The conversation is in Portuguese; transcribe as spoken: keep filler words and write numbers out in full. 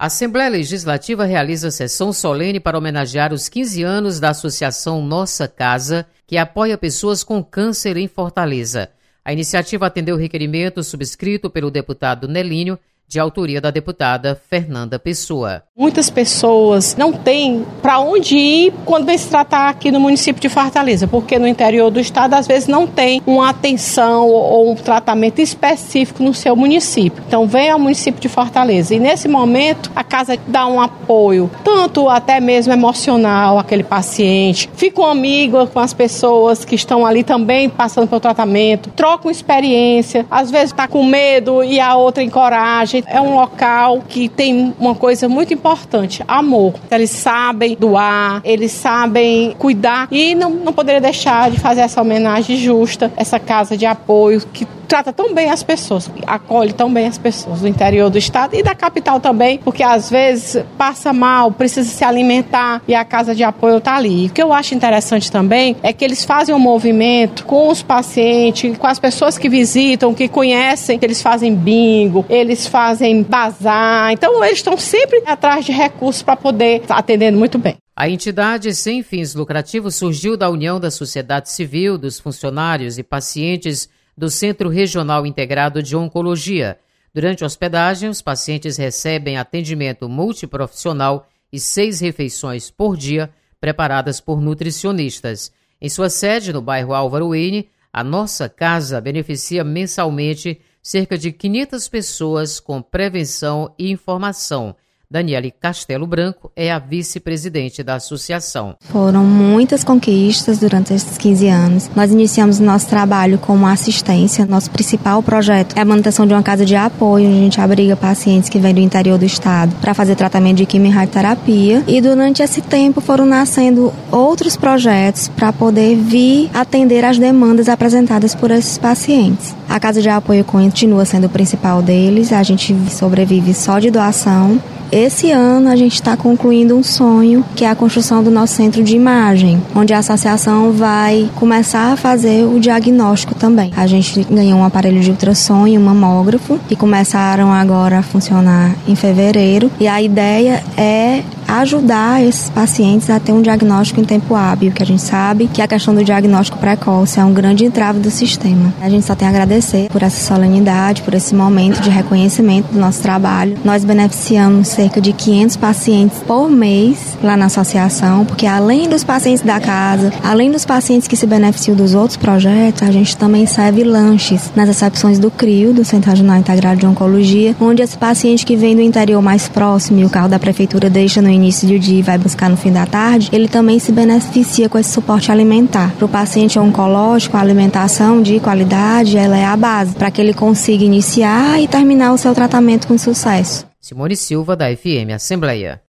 A Assembleia Legislativa realiza sessão solene para homenagear os quinze anos da Associação Nossa Casa, que apoia pessoas com câncer em Fortaleza. A iniciativa atendeu o requerimento subscrito pelo deputado Nelinho, de autoria da deputada Fernanda Pessoa. Muitas pessoas não têm para onde ir quando vem se tratar aqui no município de Fortaleza, porque no interior do estado às vezes não tem uma atenção ou um tratamento específico no seu município. Então vem ao município de Fortaleza e nesse momento a casa dá um apoio, tanto até mesmo emocional àquele paciente, fica um amigo com as pessoas que estão ali também passando pelo tratamento, trocam experiência, às vezes está com medo e a outra encoraja. É um local que tem uma coisa muito importante, amor. Eles sabem doar, eles sabem cuidar e não, não poderia deixar de fazer essa homenagem justa, essa casa de apoio que trata tão bem as pessoas, acolhe tão bem as pessoas do interior do estado e da capital também, porque às vezes passa mal, precisa se alimentar e a casa de apoio está ali. E o que eu acho interessante também é que eles fazem um movimento com os pacientes, com as pessoas que visitam, que conhecem, eles fazem bingo, eles fazem bazar, então eles estão sempre atrás de recursos para poder estar atendendo muito bem. A entidade sem fins lucrativos surgiu da união da sociedade civil, dos funcionários e pacientes do Centro Regional Integrado de Oncologia. Durante a hospedagem, os pacientes recebem atendimento multiprofissional e seis refeições por dia, preparadas por nutricionistas. Em sua sede, no bairro Álvaro Weyne, a Nossa Casa beneficia mensalmente cerca de quinhentas pessoas com prevenção e informação. Daniele Castelo Branco é a vice-presidente da associação. Foram muitas conquistas durante esses quinze anos. Nós iniciamos nosso trabalho como assistência. Nosso principal projeto é a manutenção de uma casa de apoio, onde a gente abriga pacientes que vêm do interior do estado para fazer tratamento de quimio e radioterapia. E durante esse tempo foram nascendo outros projetos para poder vir atender as demandas apresentadas por esses pacientes. A casa de apoio continua sendo o principal deles. A gente sobrevive só de doação. Esse ano a gente está concluindo um sonho, que é a construção do nosso centro de imagem, onde a associação vai começar a fazer o diagnóstico também. A gente ganhou um aparelho de ultrassom e um mamógrafo, que começaram agora a funcionar em fevereiro, e a ideia é ajudar esses pacientes a ter um diagnóstico em tempo hábil, que a gente sabe que a questão do diagnóstico precoce é um grande entrave do sistema. A gente só tem a agradecer por essa solenidade, por esse momento de reconhecimento do nosso trabalho. Nós beneficiamos cerca de quinhentos pacientes por mês lá na associação, porque além dos pacientes da casa, além dos pacientes que se beneficiam dos outros projetos, a gente também serve lanches nas recepções do CRIO, do Centro Regional Integrado de Oncologia, onde esse paciente que vem do interior mais próximo e o carro da prefeitura deixa no início do dia e vai buscar no fim da tarde, ele também se beneficia com esse suporte alimentar. Para o paciente oncológico, a alimentação de qualidade ela é a base para que ele consiga iniciar e terminar o seu tratamento com sucesso. Simone Silva, da F M Assembleia.